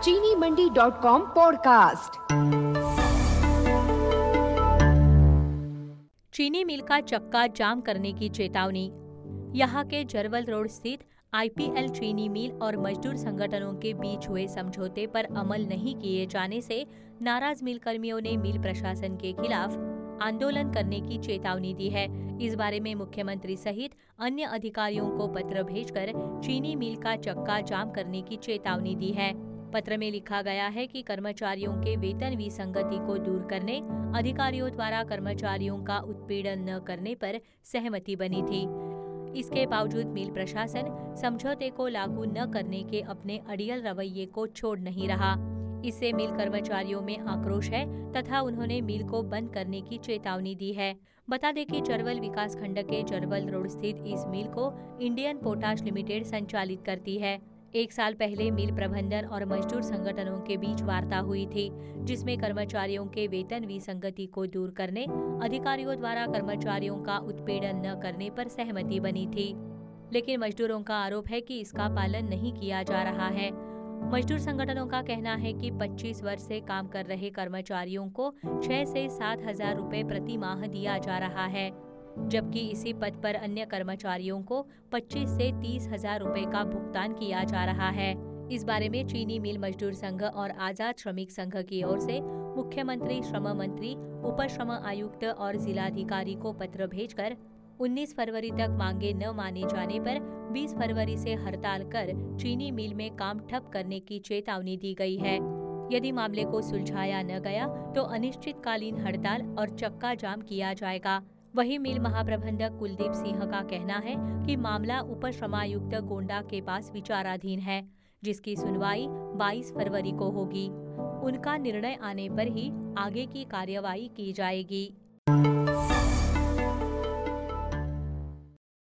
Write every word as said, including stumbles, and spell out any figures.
चीनी मंडी dot com podcast. चीनी मिल का चक्का जाम करने की चेतावनी। यहां के जरवल रोड स्थित आईपीएल चीनी मिल और मजदूर संगठनों के बीच हुए समझौते पर अमल नहीं किए जाने से नाराज मिल कर्मियों ने मिल प्रशासन के खिलाफ आंदोलन करने की चेतावनी दी है। इस बारे में मुख्यमंत्री सहित अन्य अधिकारियों को पत्र भेजकर चीनी मिल का चक्का जाम करने की चेतावनी दी है। पत्र में लिखा गया है कि कर्मचारियों के वेतन विसंगति को दूर करने, अधिकारियों द्वारा कर्मचारियों का उत्पीड़न न करने पर सहमति बनी थी। इसके बावजूद मिल प्रशासन समझौते को लागू न करने के अपने अड़ियल रवैये को छोड़ नहीं रहा। इससे मिल कर्मचारियों में आक्रोश है तथा उन्होंने मिल को बंद करने की चेतावनी दी है। बता दें कि चरवल विकास खंड के जरवल रोड स्थित इस मिल को इंडियन पोटाश लिमिटेड संचालित करती है। एक साल पहले मिल प्रबंधन और मजदूर संगठनों के बीच वार्ता हुई थी, जिसमें कर्मचारियों के वेतन विसंगति को दूर करने, अधिकारियों द्वारा कर्मचारियों का उत्पीड़न न करने पर सहमति बनी थी। लेकिन मजदूरों का आरोप है कि इसका पालन नहीं किया जा रहा है। मजदूर संगठनों का कहना है कि पच्चीस वर्ष से काम कर रहे कर्मचारियों को छह से सात हजार रुपए प्रति माह दिया जा रहा है, जबकि इसी पद पर अन्य कर्मचारियों को पच्चीस से तीस हजार रुपए का भुगतान किया जा रहा है। इस बारे में चीनी मिल मजदूर संघ और आजाद श्रमिक संघ की ओर से मुख्यमंत्री, श्रम मंत्री, उप श्रम आयुक्त और जिलाधिकारी को पत्र भेजकर उन्नीस फरवरी तक मांगे न माने जाने पर बीस फरवरी से हड़ताल कर चीनी मिल में काम ठप करने की चेतावनी दी गई है। यदि मामले को सुलझाया न गया तो अनिश्चितकालीन हड़ताल और चक्का जाम किया जाएगा। वहीं मिल महाप्रबंधक कुलदीप सिंह का कहना है कि मामला उप श्रमायुक्त गोंडा के पास विचाराधीन है, जिसकी सुनवाई बाईस फरवरी को होगी। उनका निर्णय आने पर ही आगे की कार्यवाही की जाएगी।